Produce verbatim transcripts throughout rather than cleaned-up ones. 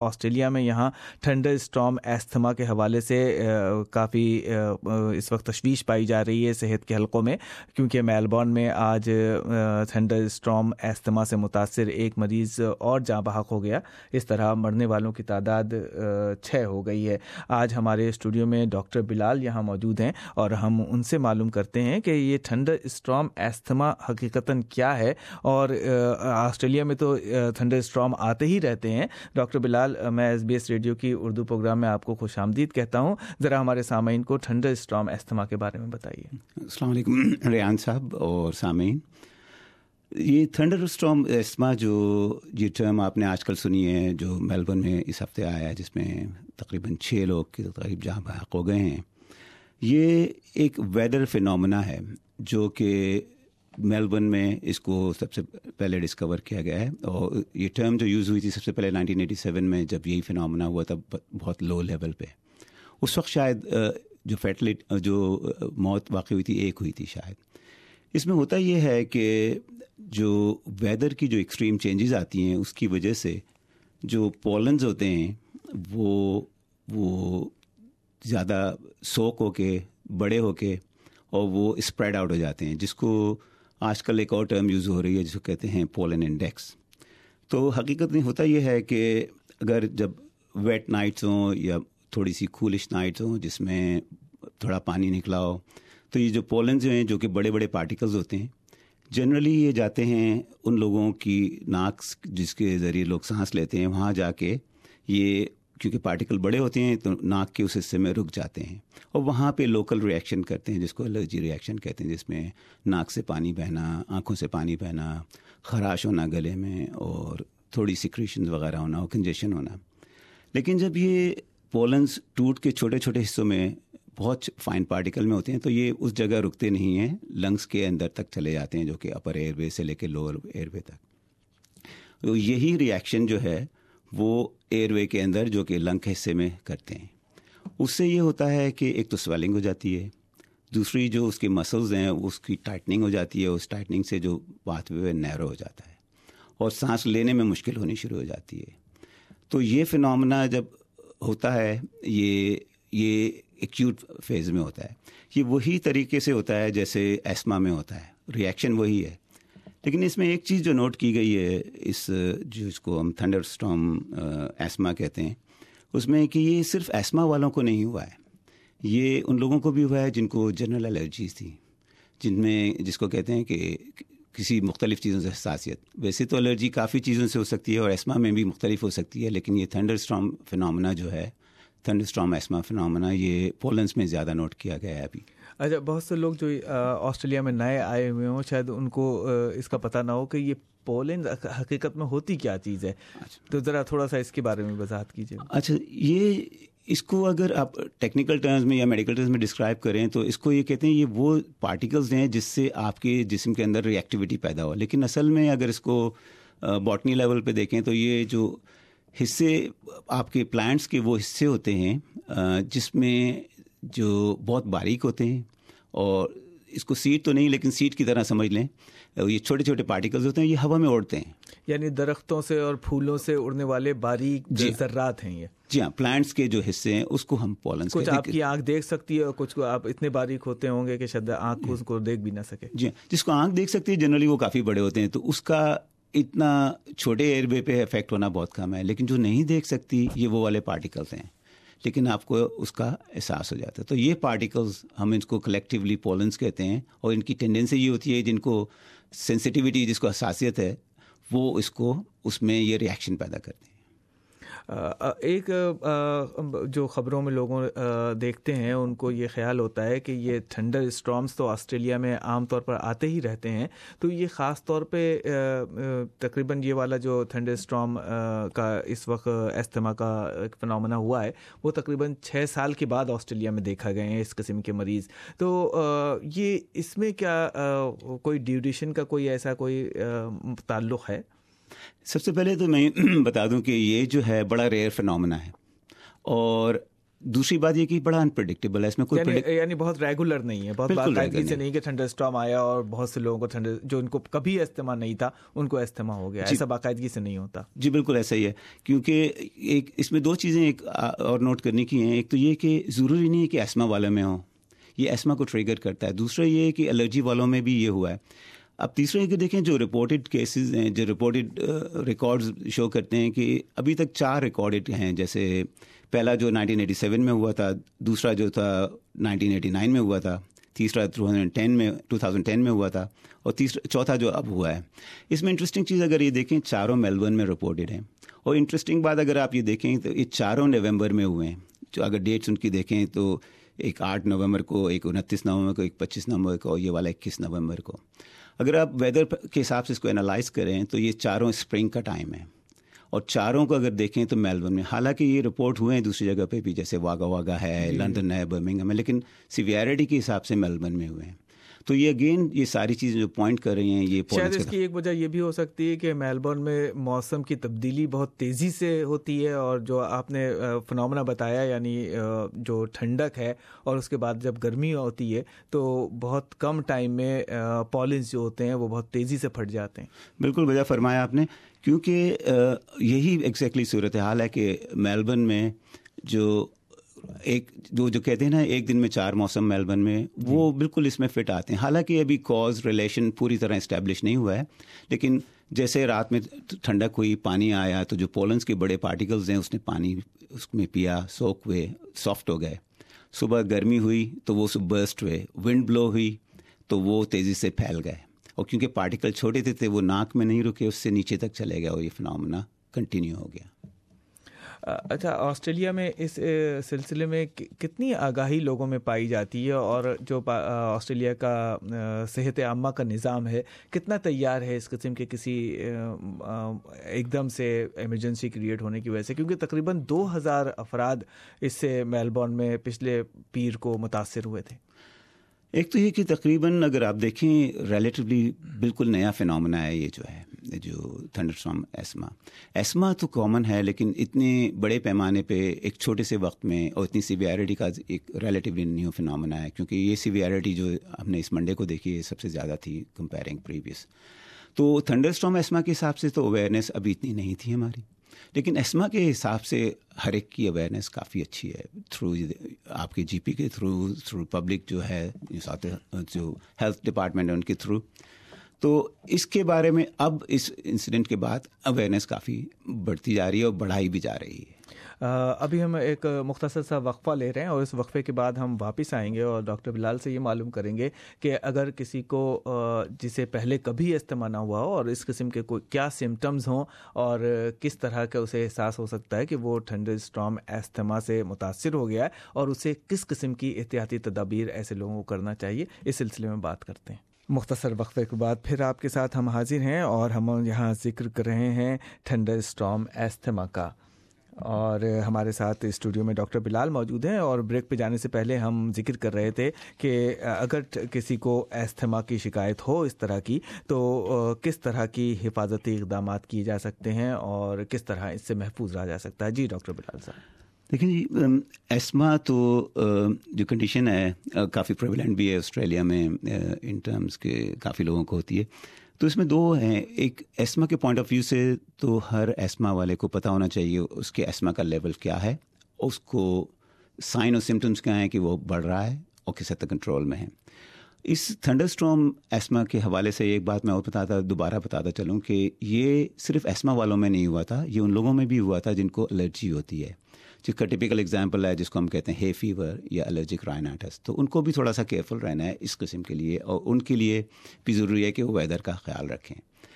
Australia میں یہاں thunder storm asthma کے حوالے سے کافی اس وقت تشویش پائی جا رہی ہے صحت کے حلقوں میں، کیونکہ میلبورن میں آج تھنڈر اسٹارم ایستھما سے متاثر ایک مریض اور جاں بحق ہو گیا۔ اس طرح مرنے والوں کی تعداد چھ ہو گئی ہے۔ آج ہمارے اسٹوڈیو میں ڈاکٹر بلال یہاں موجود ہیں اور ہم ان سے معلوم کرتے ہیں کہ یہ تھنڈر اسٹارم ایستھما حقیقتاً کیا ہے، اور آسٹریلیا میں تو تھنڈر اسٹارم آتے ہی رہتے ہیں۔ ڈاکٹر بلال، میں ایس بی ایس ریڈیو کی اردو پروگرام میں آپ کو خوش آمدید کہتا ہوں۔ ذرا ہمارے سامعین کو تھنڈر اسٹارم ایستھما کے بارے میں بتائیے۔ السلام علیکم ریان صاحب اور سامعین۔ یہ تھنڈر اسٹارم ایستھما جو یہ ٹرم آپ نے آج کل سنی ہے، جو میلبورن میں اس ہفتے آیا ہے، جس میں تقریباً چھ لوگ کے قریب جہاں بحق ہو گئے ہیں، یہ ایک ویدر فینومنا ہے جو کہ میلبورن میں اس کو سب سے پہلے ڈسکور کیا گیا ہے۔ اور یہ ٹرم جو یوز ہوئی تھی سب سے پہلے نائنٹین ایٹی سیون میں، جب یہی فینومنا ہوا تھا بہت لو لیول پہ، اس وقت شاید جو فیٹلٹ جو موت واقع ہوئی تھی ایک ہوئی تھی شاید۔ اس میں ہوتا یہ ہے کہ جو ویدر کی جو ایکسٹریم چینجز آتی ہیں اس کی وجہ سے جو پولنز ہوتے ہیں وہ وہ زیادہ سوک ہو کے بڑے ہو کے اور وہ اسپریڈ آؤٹ ہو جاتے ہیں، جس کو آج کل ایک اور ٹرم یوز ہو رہی ہے جس کو کہتے ہیں پولن انڈیکس۔ تو حقیقت میں ہوتا یہ ہے کہ اگر جب ویٹ نائٹس ہوں یا تھوڑی سی کولش نائٹس ہوں جس میں تھوڑا پانی نکلا ہو، تو یہ جو پولنز ہیں جو کہ بڑے بڑے پارٹیکلز ہوتے ہیں، جنرلی یہ جاتے ہیں ان لوگوں کی ناک جس کے ذریعے لوگ سانس لیتے ہیں، وہاں جا کے یہ کیونکہ پارٹیکل بڑے ہوتے ہیں تو ناک کے اس حصے میں رک جاتے ہیں اور وہاں پہ لوکل ری ایکشن کرتے ہیں جس کو الرجی ری ایکشن کہتے ہیں، جس میں ناک سے پانی بہنا، آنکھوں سے پانی بہنا، خراش ہونا گلے میں اور تھوڑی سیکریشنز وغیرہ ہونا اور کنجیشن ہونا۔ لیکن جب یہ پولنز ٹوٹ کے چھوٹے چھوٹے حصوں میں بہت فائن پارٹیکل میں ہوتے ہیں تو یہ اس جگہ رکتے نہیں ہیں، لنگس کے اندر تک چلے جاتے ہیں، جو کہ اپر ایئر وے سے لے کے لوور ایئر وے تک۔ تو یہی ری ایکشن جو ہے وہ ایئر وے کے اندر جو کہ لنگ کے حصے میں کرتے ہیں، اس سے یہ ہوتا ہے کہ ایک تو سویلنگ ہو جاتی ہے، دوسری جو اس کے مسلز ہیں اس کی ٹائٹننگ ہو جاتی ہے، اس ٹائٹننگ سے جو پاتھ وے نیرو ہو جاتا ہے اور سانس لینے میں مشکل ہونی شروع ہو جاتی ہے۔ تو یہ فینومنا جب ہوتا ہے یہ یہ ایکیوٹ فیز میں ہوتا ہے، یہ وہی طریقے سے ہوتا ہے جیسے ایسما میں ہوتا ہے، ری ایکشن وہی ہے۔ لیکن اس میں ایک چیز جو نوٹ کی گئی ہے اس جو اس کو ہم تھنڈر اسٹارم ایسما کہتے ہیں، اس میں کہ یہ صرف ایسما والوں کو نہیں ہوا ہے، یہ ان لوگوں کو بھی ہوا ہے جن کو جنرل الرجیز تھی، جن میں جس کو کہتے ہیں کہ کسی مختلف چیزوں سے حساسیت۔ ویسے تو الرجی کافی چیزوں سے ہو سکتی ہے اور ایسما میں بھی مختلف ہو سکتی ہے، لیکن یہ تھنڈر اسٹارم فینومنا جو ہے، تھنڈر اسٹارم ایسما فینومنا، یہ پولنس میں زیادہ نوٹ کیا گیا ہے ابھی۔ اچھا، بہت سے لوگ جو آسٹریلیا میں نئے آئے ہوئے ہوں شاید ان کو اس کا پتہ نہ ہو کہ یہ پولن حقیقت میں ہوتی کیا چیز ہے، تو ذرا تھوڑا سا اس کے بارے میں وضاحت کیجیے۔ اچھا، یہ اس کو اگر آپ ٹیکنیکل ٹرمز میں یا میڈیکل ٹرمز میں ڈسکرائب کریں تو اس کو یہ کہتے ہیں یہ وہ پارٹیکلز ہیں جس سے آپ کے جسم کے اندر ری ایکٹیویٹی پیدا ہو۔ لیکن اصل میں اگر اس کو باٹنی لیول پہ دیکھیں تو یہ جو حصے آپ کے پلانٹس کے وہ حصے ہوتے ہیں جس میں جو بہت باریک ہوتے ہیں، اور اس کو سیڈ تو نہیں لیکن سیڈ کی طرح سمجھ لیں، یہ چھوٹے چھوٹے پارٹیکلز ہوتے ہیں، یہ ہوا میں اڑتے ہیں، یعنی درختوں سے اور پھولوں سے اڑنے والے باریک ذرات ہیں یہ۔ جی ہاں، پلانٹس کے جو حصے ہیں اس کو ہم پولنس کچھ آپ کی آنکھ دیکھ سکتی ہے اور کچھ کو آپ اتنے باریک ہوتے ہوں گے کہ شاید آنکھ اس کو دیکھ بھی نہ سکے۔ جی ہاں، جس کو آنکھ دیکھ سکتی ہے جنرلی وہ کافی بڑے ہوتے ہیں، تو اس کا اتنا چھوٹے ایئر وے پہ افیکٹ ہونا بہت کم ہے۔ لیکن جو نہیں دیکھ سکتی یہ وہ والے پارٹیکلز ہیں، لیکن آپ کو اس کا احساس ہو جاتا ہے۔ تو یہ پارٹیکلز ہم ان کو کلیکٹیولی پولنس کہتے ہیں، اور ان کی ٹینڈنسی یہ ہوتی ہے جن کو سینسٹیوٹی، جس کو حساسیت ہے، وہ اس کو اس میں یہ ری ایکشن پیدا کرتے ہیں۔ ایک جو خبروں میں لوگوں دیکھتے ہیں ان کو یہ خیال ہوتا ہے کہ یہ تھنڈر اسٹارمز تو آسٹریلیا میں عام طور پر آتے ہی رہتے ہیں، تو یہ خاص طور پہ تقریباً یہ والا جو تھنڈر اسٹارم کا اس وقت ایستھما کا ایک فنومنا ہوا ہے وہ تقریباً چھ سال کے بعد آسٹریلیا میں دیکھا گئے ہیں اس قسم کے مریض۔ تو یہ اس میں کیا کوئی ڈیوریشن کا کوئی ایسا کوئی تعلق ہے؟ سب سے پہلے تو میں بتا دوں کہ یہ جو ہے بڑا ریئر فنومنا ہے، اور دوسری بات یہ کہ بڑا انپریڈکٹیبل ہے، اس میں کوئی یعنی, یعنی بہت ریگولر نہیں ہے، بہت باقاعدگی سے نہیں کہ تھنڈر اسٹارم آیا اور بہت سے لوگوں کو تھنڈر جو ان کو کبھی استما نہیں تھا ان کو استما ہو گیا، ایسا باقاعدگی سے نہیں ہوتا. جی بالکل ایسا ہی ہے، کیونکہ ایک اس میں دو چیزیں ایک اور نوٹ کرنے کی ہیں. ایک تو یہ کہ ضروری نہیں ہے کہ ایسما والوں میں ہوں، یہ ایسما کو ٹریگر کرتا ہے. دوسرا یہ ہے کہ الرجی والوں میں بھی یہ ہوا ہے. اب تیسرا یہ کہ دیکھیں جو رپورٹڈ کیسز ہیں، جو رپورٹڈ ریکارڈز شو کرتے ہیں کہ ابھی تک چار ریکارڈڈ ہیں. جیسے پہلا جو نائنٹین ایٹی سیون میں ہوا تھا، دوسرا جو تھا نائنٹین ایٹی نائن میں ہوا تھا، تیسرا ٹو تھاؤزینڈ ٹین میں ٹو تھاؤزینڈ ٹین میں ہوا تھا، اور تیسرا چوتھا جو اب ہوا ہے. اس میں انٹرسٹنگ چیز اگر یہ دیکھیں چاروں میلبرن میں رپورٹڈ ہیں. اور انٹرسٹنگ بات اگر آپ یہ دیکھیں تو یہ چاروں نومبر میں ہوئے ہیں. جو اگر ڈیٹس ان کی دیکھیں تو ایک آٹھ نومبر کو، ایک انتیس نومبر کو، ایک پچیس نومبر کو، اور یہ والا اکیس نومبر کو. اگر آپ ویدر کے حساب سے اس کو انالائز کریں تو یہ چاروں اسپرنگ کا ٹائم ہے. اور چاروں کو اگر دیکھیں تو میلبرن میں، حالانکہ یہ رپورٹ ہوئے ہیں دوسری جگہ پہ بھی، جیسے واگا واگا ہے، لندن ہے، برمنگھم ہے، لیکن سیویرٹی کے حساب سے میلبرن میں ہوئے ہیں. تو یہ اگین یہ ساری چیزیں جو پوائنٹ کر رہی ہیں، یہ شاید اس کی ایک وجہ یہ بھی ہو سکتی ہے کہ میلبرن میں موسم کی تبدیلی بہت تیزی سے ہوتی ہے، اور جو آپ نے فنومنا بتایا یعنی جو ٹھنڈک ہے اور اس کے بعد جب گرمی ہوتی ہے تو بہت کم ٹائم میں پالنز جو ہوتے ہیں وہ بہت تیزی سے پھٹ جاتے ہیں. بالکل بجا فرمایا آپ نے، کیونکہ یہی ایگزیکٹلی صورتحال ہے کہ میلبرن میں جو ایک جو جو کہتے ہیں نا ایک دن میں چار موسم میلبرن میں، وہ بالکل اس میں فٹ آتے ہیں. حالانکہ ابھی کاز ریلیشن پوری طرح اسٹیبلش نہیں ہوا ہے، لیکن جیسے رات میں ٹھنڈک ہوئی، پانی آیا تو جو پولنس کے بڑے پارٹیکلز ہیں اس نے پانی اس میں پیا، سوک ہوئے، سافٹ ہو گئے. صبح گرمی ہوئی تو وہ سب برسٹ ہوئے، ونڈ بلو ہوئی تو وہ تیزی سے پھیل گئے. اور کیونکہ پارٹیکل چھوٹے تھے وہ ناک میں نہیں رکے، اس سے نیچے تک چلے گئے اور یہ فنومنا کنٹینیو ہو گیا. اچھا، آسٹریلیا میں اس سلسلے میں کتنی آگاہی لوگوں میں پائی جاتی ہے، اور جو آسٹریلیا کا صحت عامہ کا نظام ہے کتنا تیار ہے اس قسم کے کسی ایک دم سے ایمرجنسی کریٹ ہونے کی وجہ سے؟ کیونکہ تقریباً دو ہزار افراد اس سے میلبورن میں پچھلے پیر کو متاثر ہوئے تھے. ایک تو یہ کہ تقریباً اگر آپ دیکھیں ریلیٹیولی بالکل نیا فنومنا ہے یہ جو ہے جو تھنڈر اسٹارم ایسما. ایسما تو کامن ہے، لیکن اتنے بڑے پیمانے پہ ایک چھوٹے سے وقت میں اور اتنی سیویرٹی کا ایک ریلیٹیولی نیو فنومنا ہے، کیونکہ یہ سیویرٹی جو ہم نے اس منڈے کو دیکھی ہے سب سے زیادہ تھی کمپیرنگ پریویس. تو تھنڈر اسٹارم ایسما کے حساب سے تو اویئرنیس ابھی اتنی نہیں تھی ہماری، لیکن ایسما کے حساب سے ہر ایک کی اویئرنیس کافی اچھی ہے، تھرو آپ کے جی پی کے تھرو، تھرو پبلک جو ہے جو ہیلتھ ڈپارٹمنٹ ہے ان کے تھرو. تو اس کے بارے میں اب اس انسیڈنٹ کے بعد اویئرنیس کافی بڑھتی جا رہی ہے اور بڑھائی بھی جا رہی ہے. ابھی ہم ایک مختصر سا وقفہ لے رہے ہیں اور اس وقفے کے بعد ہم واپس آئیں گے اور ڈاکٹر بلال سے یہ معلوم کریں گے کہ اگر کسی کو جسے پہلے کبھی استما نہ ہوا ہو اور اس قسم کے کوئی کیا سمٹمز ہوں اور کس طرح کا اسے احساس ہو سکتا ہے کہ وہ تھنڈر اسٹارم استما سے متاثر ہو گیا ہے، اور اسے کس قسم کی احتیاطی تدابیر ایسے لوگوں کو کرنا چاہیے، اس سلسلے میں بات کرتے ہیں. مختصر وقفے کے بعد پھر آپ کے ساتھ ہم حاضر ہیں اور ہم یہاں ذکر کر رہے ہیں تھنڈر اسٹارم استما کا، اور ہمارے ساتھ اسٹوڈیو میں ڈاکٹر بلال موجود ہیں. اور بریک پہ جانے سے پہلے ہم ذکر کر رہے تھے کہ اگر کسی کو استما کی شکایت ہو اس طرح کی تو کس طرح کی حفاظتی اقدامات کیے جا سکتے ہیں اور کس طرح اس سے محفوظ رہا جا سکتا ہے. جی ڈاکٹر بلال صاحب. دیکھیں جی، ایسما تو جو کنڈیشن ہے کافی پریویلنٹ بھی ہے آسٹریلیا میں ان ٹرمز کے کافی لوگوں کو ہوتی ہے. تو اس میں دو ہیں. ایک ایسما کے پوائنٹ آف ویو سے تو ہر ایسما والے کو پتہ ہونا چاہیے اس کے ایسما کا لیول کیا ہے، اس کو سائن اور سمٹمز کیا ہیں کہ وہ بڑھ رہا ہے اور کس حد تک کنٹرول میں ہے. اس تھنڈر اسٹارم ایسما کے حوالے سے ایک بات میں اور بتاتا دوبارہ بتاتا چلوں کہ یہ صرف ایسما والوں میں نہیں ہوا تھا، یہ ان لوگوں میں بھی ہوا تھا جن کو الرجی ہوتی ہے، جس کا ٹپیکل ایگزامپل ہے جس کو ہم کہتے ہیں ہے فیور یا الرجک رائنائٹس. تو ان کو بھی تھوڑا سا کیئرفل رہنا ہے اس قسم کے لیے، اور ان کے لیے بھی ضروری ہے کہ وہ ویدر کا خیال رکھیں.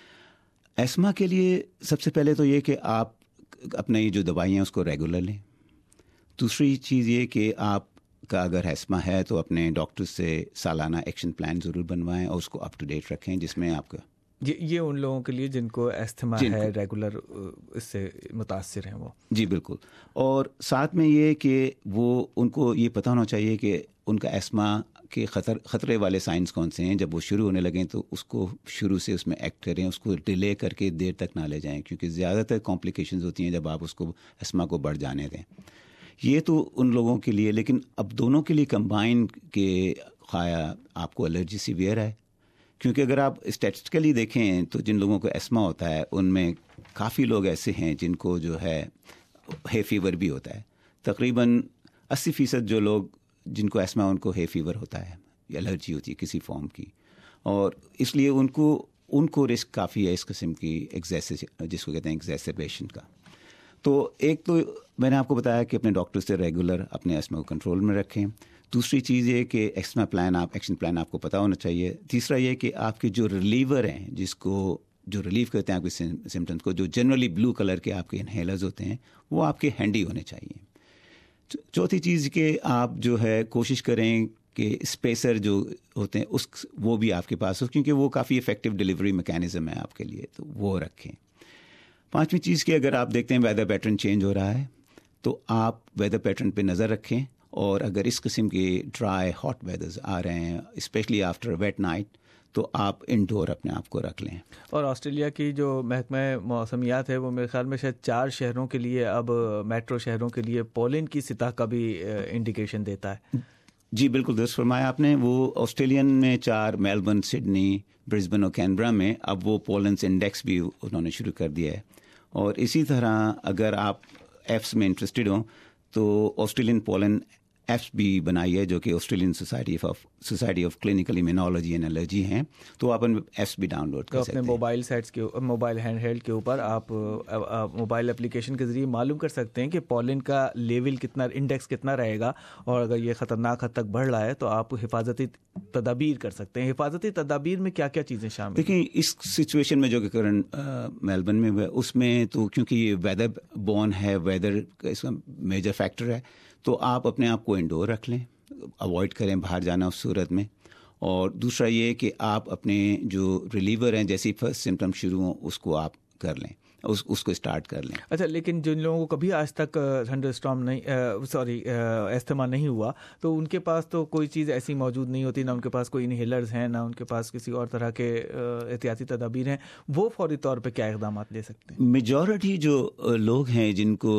ایسما کے لیے سب سے پہلے تو یہ کہ آپ اپنی جو دوائیاں اس کو ریگولر لیں. دوسری چیز یہ کہ آپ کا اگر ایسما ہے تو اپنے ڈاکٹر سے سالانہ ایکشن پلان ضرور بنوائیں اور اس کو اپ ٹو ڈیٹ رکھیں، جس میں آپ کا یہ یہ ان لوگوں کے لیے جن کو استما ہے ریگولر اس سے متاثر ہیں وہ. جی بالکل. اور ساتھ میں یہ کہ وہ ان کو یہ پتہ ہونا چاہیے کہ ان کا ایسما کے خطر خطرے والے سائنس کون سے ہیں. جب وہ شروع ہونے لگیں تو اس کو شروع سے اس میں ایکٹ کریں، اس کو ڈیلے کر کے دیر تک نہ لے جائیں، کیونکہ زیادہ تر کمپلیکیشنز ہوتی ہیں جب آپ اس کو ایسما کو بڑھ جانے دیں. یہ تو ان لوگوں کے لیے، لیکن اب دونوں کے لیے کمبائن کے خواہ آپ کو الرجی سیویئر ہے. کیونکہ اگر آپ اسٹیٹسٹیکلی دیکھیں تو جن لوگوں کو ایسما ہوتا ہے ان میں کافی لوگ ایسے ہیں جن کو جو ہے ہے فیور بھی ہوتا ہے. تقریباً اسی فیصد جو لوگ جن کو ایسما ان کو ہے فیور ہوتا ہے یا الرجی ہوتی ہے کسی فارم کی، اور اس لیے ان کو ان کو رسک کافی ہے اس قسم کی ایگزیس جس کو کہتے ہیں ایگزیسربیشن کا. تو ایک تو میں نے آپ کو بتایا کہ اپنے ڈاکٹر سے ریگولر اپنے ایسما کو کنٹرول میں رکھیں. دوسری چیز یہ کہ ایکسما پلان آپ ایکشن پلان آپ کو پتہ ہونا چاہیے. تیسرا یہ کہ آپ کے جو ریلیور ہیں، جس کو جو ریلیو کرتے ہیں آپ کے سمٹمس کو، جو جنرلی بلو کلر کے آپ کے انہیلرز ہوتے ہیں، وہ آپ کے ہینڈی ہونے چاہیے. چوتھی چیز کہ آپ جو ہے کوشش کریں کہ اسپیسر جو ہوتے ہیں اس وہ بھی آپ کے پاس ہو، کیونکہ وہ کافی افیکٹو ڈلیوری میکینزم ہے آپ کے لیے، تو وہ رکھیں. پانچویں چیز کہ اگر آپ دیکھتے ہیں ویدر پیٹرن چینج ہو رہا ہے تو آپ ویدر پیٹرن پہ نظر رکھیں، اور اگر اس قسم کے ڈرائی ہاٹ ویدرز آ رہے ہیں اسپیشلی آفٹر ویٹ نائٹ تو آپ انڈور اپنے آپ کو رکھ لیں. اور آسٹریلیا کی جو محکمہ موسمیات ہے وہ میرے خیال میں شاید چار شہروں کے لیے اب میٹرو شہروں کے لیے پولن کی سطح کا بھی انڈیکیشن دیتا ہے. جی بالکل درست فرمایا آپ نے. وہ آسٹریلین میں چار، میلبرن، سڈنی، برسبن اور کینبرا میں اب وہ پولنس انڈیکس بھی انہوں نے شروع کر دیا ہے. اور اسی طرح اگر آپ ایفس میں انٹرسٹڈ ہوں تو آسٹریلین پولن ایپس بھی بنائی ہے جو کہ Australian society of society of clinical immunology and allergy ہیں، تو آپ ان ایپس بھی ڈاؤن لوڈ کر سکتے ہیں. اپنے موبائل سیٹس کے موبائل ہینڈ ہیلڈ کے اوپر آپ موبائل اپلیکیشن کے ذریعے معلوم کر سکتے ہیں کہ پولن کا لیول کتنا، انڈیکس کتنا رہے گا، اور اگر یہ خطرناک حد تک بڑھ رہا ہے تو آپ حفاظتی تدابیر کر سکتے ہیں. حفاظتی تدابیر میں کیا کیا چیزیں شامل؟ دیکھیں اس سچویشن میں جو کہ کرنٹ میلبرن میں ہے اس میں تو کیونکہ یہ ویدر بورن ہے، ویدر اس کا میجر فیکٹر ہے، تو آپ اپنے آپ کو انڈور رکھ لیں، اوائڈ کریں باہر جانا اس صورت میں. اور دوسرا یہ کہ آپ اپنے جو ریلیور ہیں جیسے فرسٹ سمٹم شروع ہوں اس کو آپ کر لیں، اس اس کو اسٹارٹ کر لیں. اچھا، لیکن جن لوگوں کو کبھی آج تک تھنڈر اسٹارم نہیں سوری ایستھما نہیں ہوا تو ان کے پاس تو کوئی چیز ایسی موجود نہیں ہوتی، نہ ان کے پاس کوئی انہیلرز ہیں، نہ ان کے پاس کسی اور طرح کے احتیاطی تدابیر ہیں. وہ فوری طور پہ کیا اقدامات لے سکتے ہیں؟ میجورٹی جو لوگ ہیں جن کو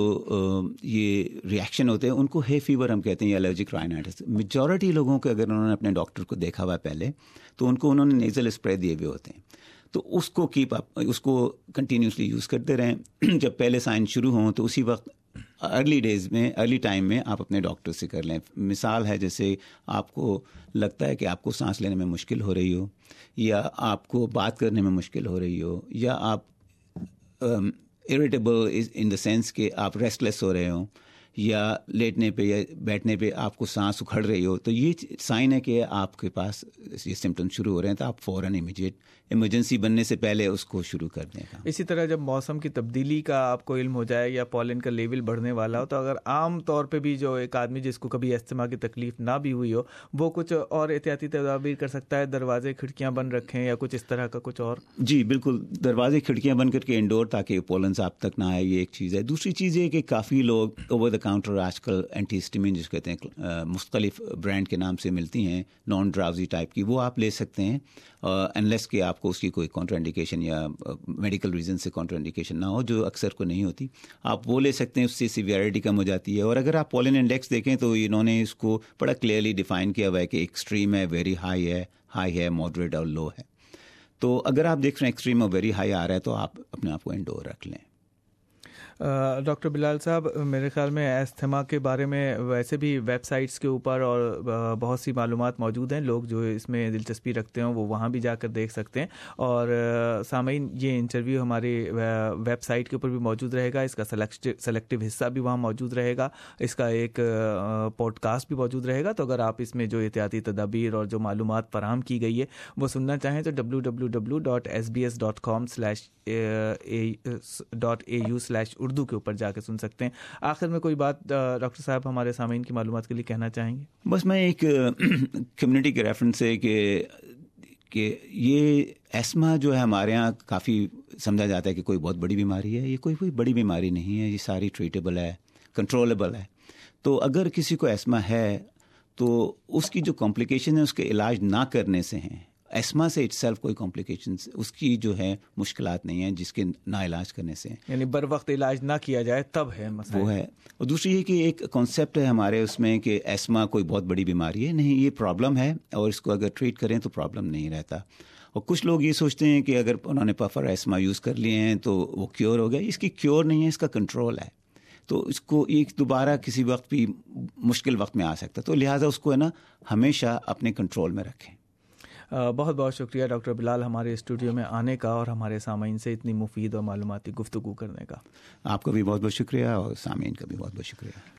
یہ ریئیکشن ہوتے ہیں ان کو ہے فیور ہم کہتے ہیں یا الرجک رائنائٹس. میجورٹی لوگوں کو اگر انہوں نے اپنے ڈاکٹر کو دیکھا ہوا پہلے تو ان کو انہوں نے نیزل اسپرے دیے ہوئے ہوتے ہیں، تو اس کو کیپ اپ اس کو کنٹینیوسلی یوز کرتے رہیں. جب پہلے سائن شروع ہوں تو اسی وقت ارلی ڈیز میں ارلی ٹائم میں آپ اپنے ڈاکٹر سے کر لیں. مثال ہے جیسے آپ کو لگتا ہے کہ آپ کو سانس لینے میں مشکل ہو رہی ہو، یا آپ کو بات کرنے میں مشکل ہو رہی ہو، یا آپ اریٹیبل ان دا سینس کہ آپ ریسٹ لیس ہو رہے ہوں، یا لیٹنے پہ یا بیٹھنے پہ آپ کو سانس اکھڑ رہی ہو، تو یہ سائن ہے کہ آپ کے پاس یہ سمٹم شروع ہو رہے ہیں، تو آپ فوراً امیجیٹ ایمرجنسی بننے سے پہلے اس کو شروع کر دیں. اسی طرح جب موسم کی تبدیلی کا آپ کو علم ہو جائے یا پولن کا لیول بڑھنے والا ہو، تو اگر عام طور پہ بھی جو ایک آدمی جس کو کبھی ایستھما کی تکلیف نہ بھی ہوئی ہو وہ کچھ اور احتیاطی تدابیر کر سکتا ہے؟ دروازے کھڑکیاں بند رکھیں یا کچھ اس طرح کا کچھ اور؟ جی بالکل، دروازے کھڑکیاں بند کر کے انڈور تاکہ پولنس آپ تک نہ آئے، یہ ایک چیز ہے. دوسری چیز یہ کہ کافی لوگ اوور دا کاؤنٹر آج کل اینٹی ہسٹامین جس کہتے ہیں مختلف برانڈ کے نام سے ملتی ہیں، نان ڈراؤزی ٹائپ کی، وہ آپ لے سکتے ہیں انلیس کہ آپ کو اس کی کوئی کانٹرا انڈیکیشن یا میڈیکل ریزن سے کانٹرا انڈیکیشن نہ ہو، جو اکثر کو نہیں ہوتی. آپ وہ لے سکتے ہیں، اس سے سیویئرٹی کم ہو جاتی ہے. اور اگر آپ پولن انڈیکس دیکھیں تو انہوں نے اس کو بڑا کلیئرلی ڈیفائن کیا ہوا ہے کہ ایکسٹریم ہے، ویری ہائی ہے، ہائی ہے، ماڈریٹ اور لو ہے. تو اگر آپ دیکھ رہے ہیں ایکسٹریم اور ویری ہائی آ رہا ہے تو آپ اپنے آپ کو انڈور رکھ لیں. ڈاکٹر بلال صاحب، میرے خیال میں ایستھما کے بارے میں ویسے بھی ویب سائٹس کے اوپر اور بہت سی معلومات موجود ہیں. لوگ جو اس میں دلچسپی رکھتے ہیں وہ وہاں بھی جا کر دیکھ سکتے ہیں. اور سامعین، یہ انٹرویو ہماری ویب سائٹ کے اوپر بھی موجود رہے گا، اس کا سلیکٹیو حصہ بھی وہاں موجود رہے گا، اس کا ایک پوڈ کاسٹ بھی موجود رہے گا. تو اگر آپ اس میں جو احتیاطی تدابیر اور جو معلومات فراہم کی گئی ہے وہ سننا چاہیں تو W W W dot S B S dot com slash dot A U slash Urdu کے اوپر جا کے سن سکتے ہیں. آخر میں کوئی بات ڈاکٹر صاحب ہمارے سامعین کی معلومات کے لیے کہنا چاہیں گے؟ بس میں ایک کمیونٹی کے ریفرنس سے کہ کہ یہ ایسما جو ہے ہمارے ہاں کافی سمجھا جاتا ہے کہ کوئی بہت بڑی بیماری ہے. یہ کوئی کوئی بڑی بیماری نہیں ہے، یہ ساری ٹریٹیبل ہے، کنٹرولبل ہے. تو اگر کسی کو ایسما ہے تو اس کی جو کمپلیکیشن ہے اس کے علاج نہ کرنے سے ہیں، ایسما سے اٹ سیلف کوئی کمپلیکیشنز اس کی جو ہے مشکلات نہیں ہیں جس کے نا علاج کرنے سے، یعنی بر وقت علاج نہ کیا جائے تب ہے مسئلہ وہ ہے۔ اور دوسری یہ کہ ایک کانسیپٹ ہے ہمارے اس میں کہ ایسما کوئی بہت بڑی بیماری ہے، نہیں، یہ پرابلم ہے اور اس کو اگر ٹریٹ کریں تو پرابلم نہیں رہتا۔ اور کچھ لوگ یہ سوچتے ہیں کہ اگر انہوں نے پفر ایسما یوز کر لیے ہیں تو وہ کیور ہو گیا، اس کی کیور نہیں ہے، اس کا کنٹرول ہے، تو اس کو ایک دوبارہ کسی وقت بھی مشکل وقت میں آ سکتا ہے، تو لہٰذا اس کو ہے نا ہمیشہ اپنے کنٹرول میں رکھیں۔ بہت بہت شکریہ ڈاکٹر بلال ہمارے اسٹوڈیو میں آنے کا اور ہمارے سامعین سے اتنی مفید اور معلوماتی گفتگو کرنے کا۔ آپ کا بھی بہت بہت شکریہ اور سامعین کا بھی بہت بہت شکریہ۔